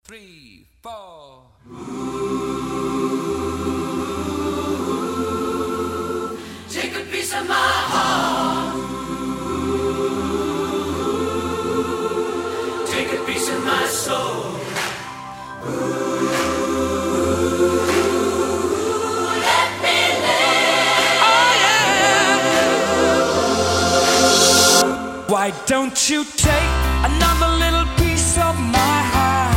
three, four. Take a piece of my heart. Take a piece of my soul. Let me live. Oh yeah. Why don't you take another little piece of my heart?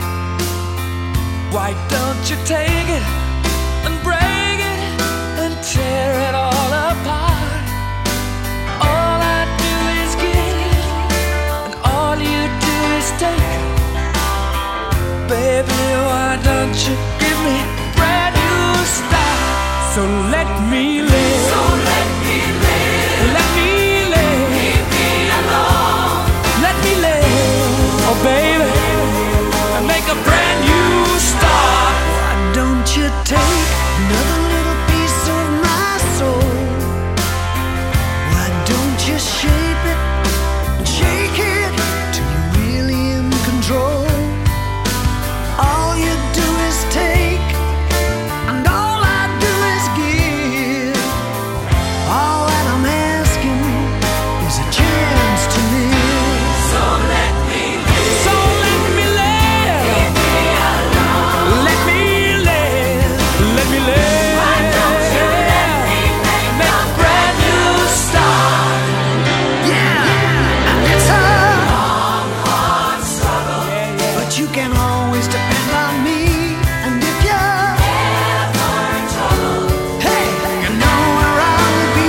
Why don't you take it and break it and tear it all apart? All I do is give, and all you do is take. Baby, why don't you give me a brand new start? So let me live. So let me live. Let me live. Leave me alone. Let me live. Oh baby, and make a brand new start. Why don't you take another little piece of my soul? Why don't you shape it and shake it till you're really in control? All you do is take, and all I do is give. All that I'm asking is a chance to live. So let me live. So let me live. Leave me alone. Let me live. Let me live. Why don't you let me make a brand new start? Yeah, and it's a Long, hard struggle. but you can always depend on me. And if you're, Ever in trouble. hey, you know where I'll be.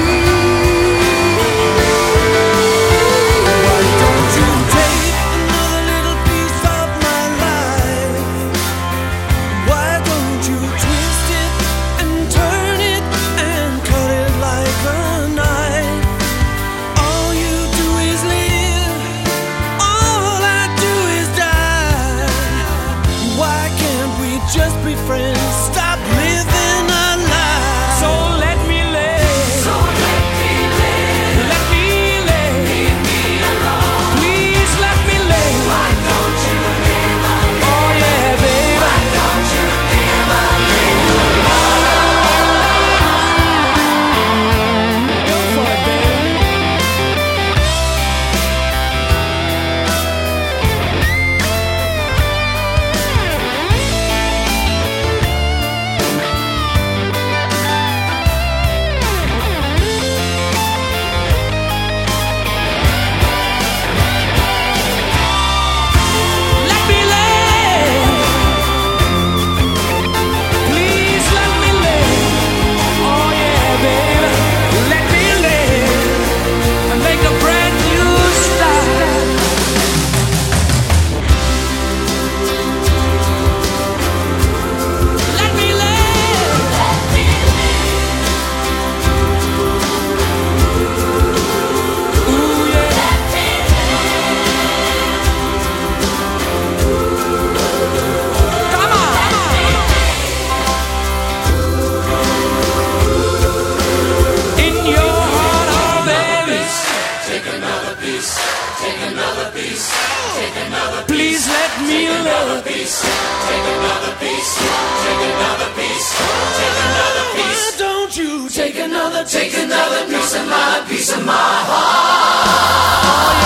Why don't you take another little piece of my life? Why don't you twist it and turn it and cut it like a knife? All you do is live, all I do is die. Why can't we just be friends? Stop living a lie. So let me live. So let me live. Let me live. Leave me alone. Please let me live. Why don't you live alone? Oh yeah, baby. Why don't you live alone? Go for it, baby. Let me live. Please let me live. Oh yeah, baby. Let me live and make a brand new start. Let me live. Ooh yeah. Come on. In your heart, oh baby. Take another piece. Take another piece. Take another Please let me live. piece. Take another piece. Take another piece. Take another piece. Why don't you Take another piece of my heart.